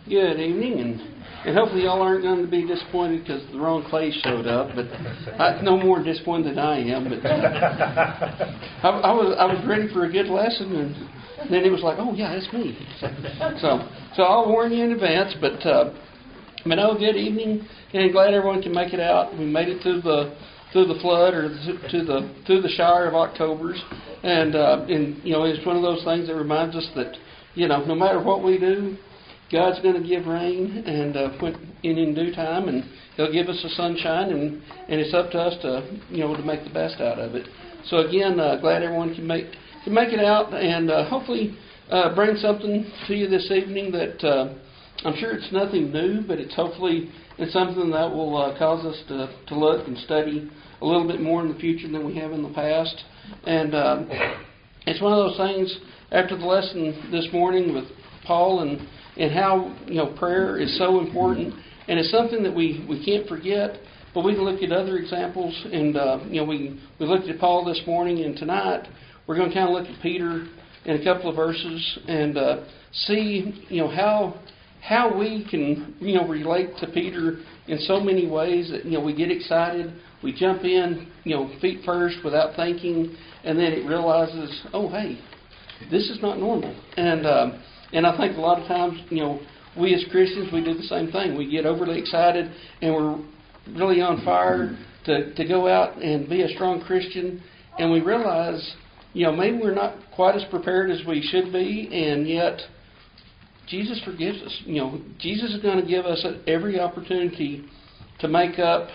Good evening, and hopefully y'all aren't going to be disappointed because the wrong place showed up. But I'm no more disappointed than I am. But I was ready for a good lesson, and then it was like, oh yeah, that's me. So I'll warn you in advance. But good evening, and glad everyone can make it out. We made it through the flood or through the shower of October's, and it's one of those things that reminds us that no matter what we do, God's going to give rain and in due time, and He'll give us the sunshine, and it's up to us to make the best out of it. So again, glad everyone can make it out, and hopefully bring something to you this evening that I'm sure it's nothing new, but it's something that will cause us to look and study a little bit more in the future than we have in the past. And it's one of those things after the lesson this morning with Paul and how prayer is so important, and it's something that we can't forget. But we can look at other examples, and we looked at Paul this morning, and tonight we're going to kind of look at Peter in a couple of verses and see how we can relate to Peter in so many ways that we get excited, we jump in feet first without thinking, and then it realizes, oh hey, this is not normal. And I think a lot of times, we as Christians, we do the same thing. We get overly excited and we're really on fire to go out and be a strong Christian. And we realize, maybe we're not quite as prepared as we should be. And yet, Jesus forgives us. Jesus is going to give us every opportunity to make up,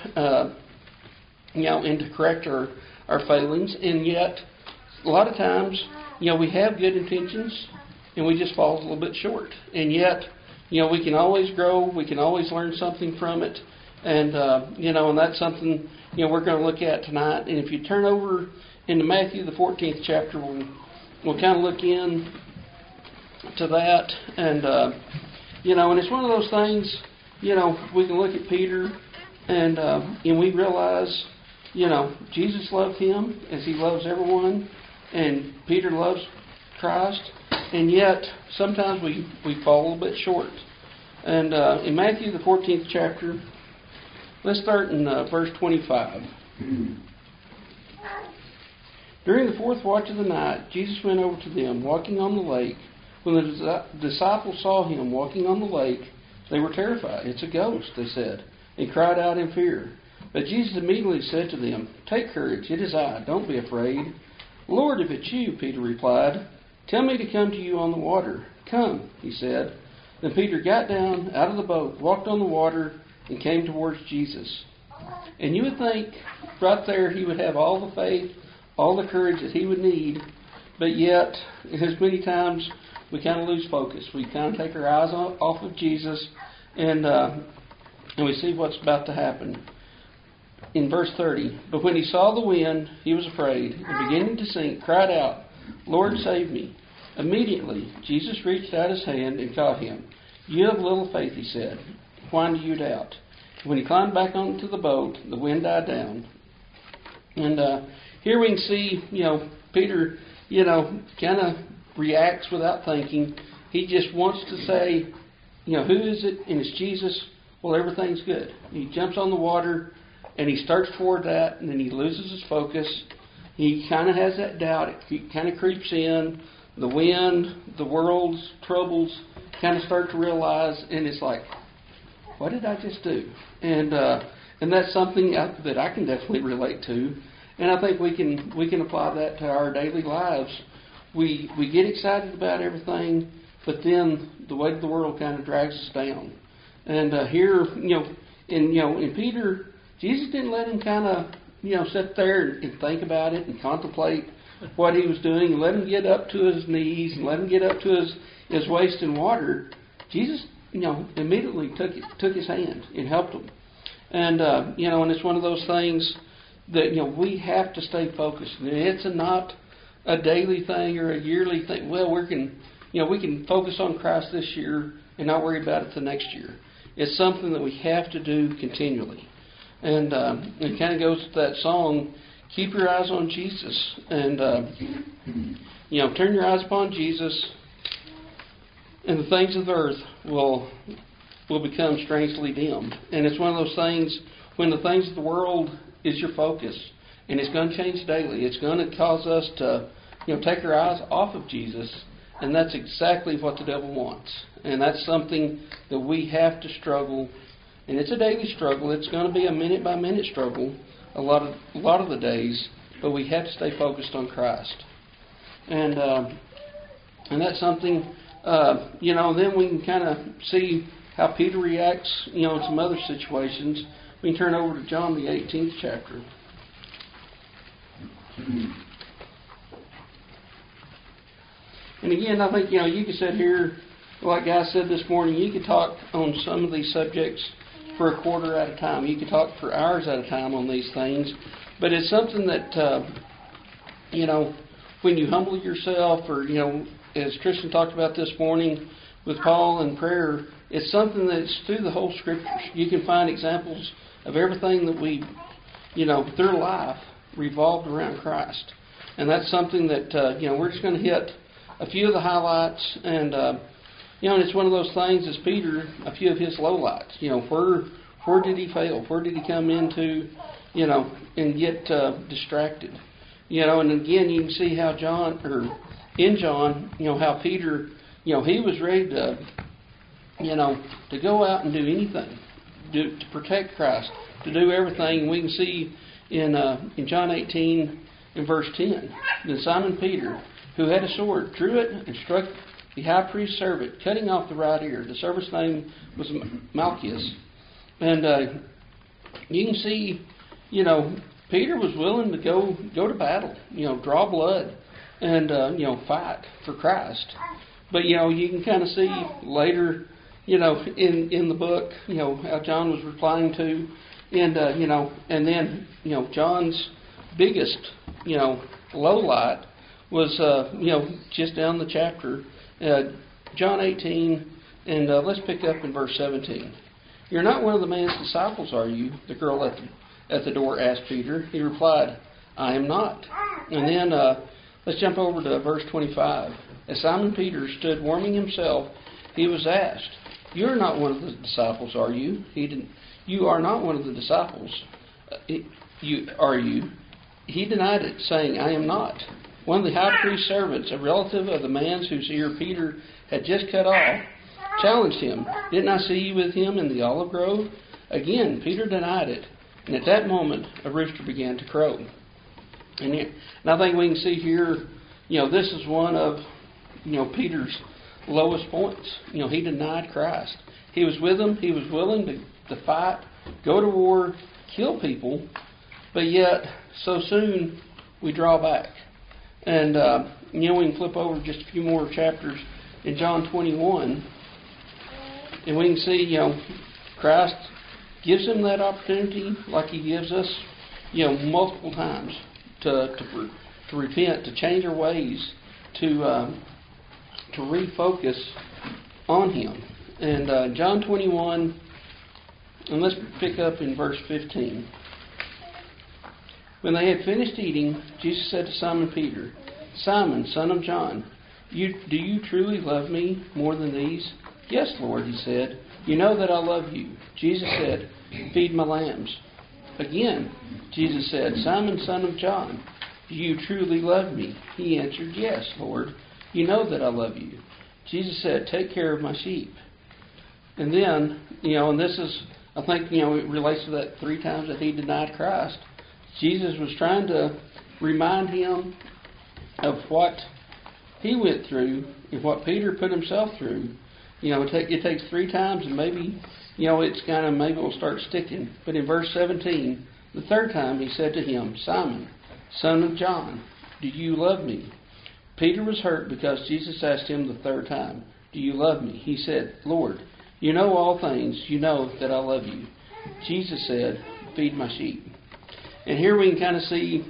and to correct our failings. And yet, a lot of times, we have good intentions, and we just fall a little bit short. And yet, we can always grow. We can always learn something from it. And, and that's something, we're going to look at tonight. And if you turn over into Matthew, the 14th chapter, we'll kind of look in to that. And, and it's one of those things, we can look at Peter and we realize, Jesus loved him as he loves everyone. And Peter loves Christ. And yet, sometimes we fall a little bit short. And in Matthew, the 14th chapter, let's start in verse 25. During the fourth watch of the night, Jesus went over to them, walking on the lake. When the disciples saw him walking on the lake, they were terrified. It's a ghost, they said, and cried out in fear. But Jesus immediately said to them, "Take courage, it is I, don't be afraid." "Lord, if it's you," Peter replied, "tell me to come to you on the water." "Come," he said. Then Peter got down out of the boat, walked on the water, and came towards Jesus. And you would think right there he would have all the faith, all the courage that he would need, but yet, as many times, we kind of lose focus. We kind of take our eyes off of Jesus, and we see what's about to happen. In verse 30, but when he saw the wind, he was afraid, and beginning to sink, cried out, "Lord, save me." Immediately, Jesus reached out his hand and caught him. "You have little faith," he said. "Why do you doubt?" When he climbed back onto the boat, the wind died down. And here we can see, Peter, kind of reacts without thinking. He just wants to say, who is it? And it's Jesus. Well, everything's good. He jumps on the water, and he starts toward that, and then he loses his focus. He kind of has that doubt. It kind of creeps in. The wind, the world's troubles kind of start to realize, and it's like, what did I just do? And that's something that I can definitely relate to. And I think we can apply that to our daily lives. We get excited about everything, but then the weight of the world kind of drags us down. And here, in Peter, Jesus didn't let him kind of, sit there and think about it and contemplate what he was doing and let him get up to his knees and let him get up to his waist in water. Jesus, immediately took his hand and helped him. And, and it's one of those things that, we have to stay focused. And it's not a daily thing or a yearly thing. Well, we can focus on Christ this year and not worry about it the next year. It's something that we have to do continually. And it kind of goes to that song, keep your eyes on Jesus. And, turn your eyes upon Jesus and the things of the earth will become strangely dim. And it's one of those things, when the things of the world is your focus, and it's going to change daily, it's going to cause us to take our eyes off of Jesus, and that's exactly what the devil wants. And that's something that we have to struggle, and it's a daily struggle. It's going to be a minute-by-minute struggle a lot of the days, but we have to stay focused on Christ. And that's something, then we can kind of see how Peter reacts, in some other situations. We can turn over to John, the 18th chapter. And again, I think, you could sit here, like Guy said this morning, you could talk on some of these subjects for a quarter at a time. You could talk for hours at a time on these things. But it's something that, when you humble yourself, or, as Tristan talked about this morning with Paul and prayer, it's something that's through the whole Scriptures. You can find examples of everything that we, through life, revolved around Christ. And that's something that, we're just going to hit a few of the highlights. And, and it's one of those things, as Peter, a few of his lowlights. Where did he fail? Where did he come into, and get distracted? And again, you can see how John, how Peter, he was ready to, to go out and do anything, to protect Christ, to do everything. We can see in John 18, in verse 10, that Simon Peter, who had a sword, drew it and struck the high priest's servant, cutting off the right ear. The servant's name was Malchus. And you can see, Peter was willing to go to battle, draw blood, and, fight for Christ. But, you can kind of see later, in the book, how John was replying to, and, and then, John's biggest, low light was, just down the chapter, John 18, and let's pick up in verse 17. You're not one of the man's disciples, are you? The girl at the door asked Peter. He replied, I am not. And then let's jump over to verse 25. As Simon Peter stood warming himself, he was asked, you are not one of the disciples, are you? You are not one of the disciples, are you? He denied it, saying, I am not. One of the high priest's servants, a relative of the man whose ear Peter had just cut off, challenged him. Didn't I see you with him in the olive grove? Again, Peter denied it. And at that moment, a rooster began to crow. And I think we can see here, this is one of, Peter's lowest points. He denied Christ. He was with him. He was willing to fight, go to war, kill people. But yet, so soon, we draw back. And, we can flip over just a few more chapters in John 21. And we can see, Christ gives him that opportunity like he gives us, multiple times to repent, to change our ways, to refocus on him. And John 21, and let's pick up in verse 15. When they had finished eating, Jesus said to Simon Peter, Simon, son of John, do you truly love me more than these? Yes, Lord, he said. You know that I love you. Jesus said, feed my lambs. Again, Jesus said, Simon, son of John, do you truly love me? He answered, yes, Lord. You know that I love you. Jesus said, take care of my sheep. And then, and this is, I think, it relates to that 3 times that he denied Christ. Jesus was trying to remind him of what he went through and what Peter put himself through. It takes 3 times, and maybe, it's kind of, maybe it'll start sticking. But in verse 17, the 3rd time he said to him, Simon, son of John, do you love me? Peter was hurt because Jesus asked him the 3rd time, do you love me? He said, Lord, you know all things. You know that I love you. Jesus said, feed my sheep. And here we can kind of see,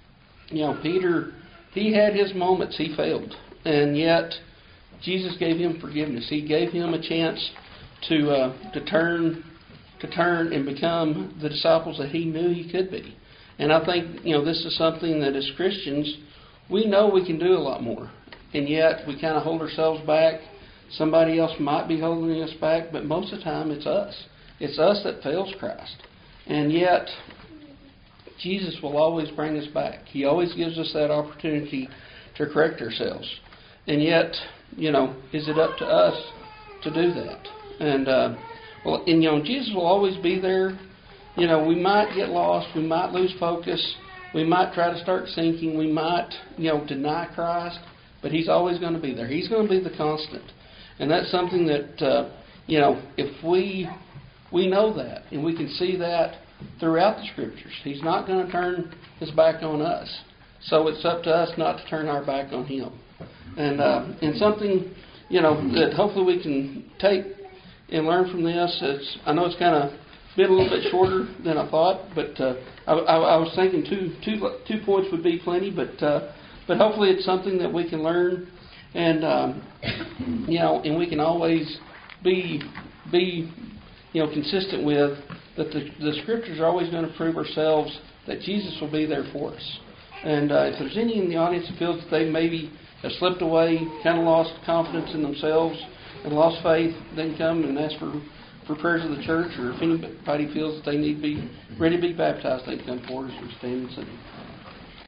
Peter, he had his moments. He failed. And yet, Jesus gave him forgiveness. He gave him a chance to turn and become the disciples that he knew he could be. And I think, this is something that as Christians, we know we can do a lot more. And yet, we kind of hold ourselves back Somebody else might be holding us back, but most of the time it's us. It's us that fails Christ. And yet, Jesus will always bring us back. He always gives us that opportunity to correct ourselves. And yet, is it up to us to do that? And, Jesus will always be there. We might get lost. We might lose focus. We might try to start sinking. We might, deny Christ. But He's always going to be there. He's going to be the constant. And that's something that, if we know that, and we can see that throughout the Scriptures. He's not going to turn His back on us. So it's up to us not to turn our back on Him. And something, that hopefully we can take and learn from this. I know it's kind of been a little bit shorter than I thought, but I was thinking two points would be plenty, but hopefully it's something that we can learn, and and we can always be consistent with that. The Scriptures are always going to prove ourselves that Jesus will be there for us. And if there's any in the audience that feels that they maybe have slipped away, kind of lost confidence in themselves and lost faith, they can come and ask for prayers of the church, or if anybody feels that they need to be ready to be baptized, they can come forward as we stand and sing.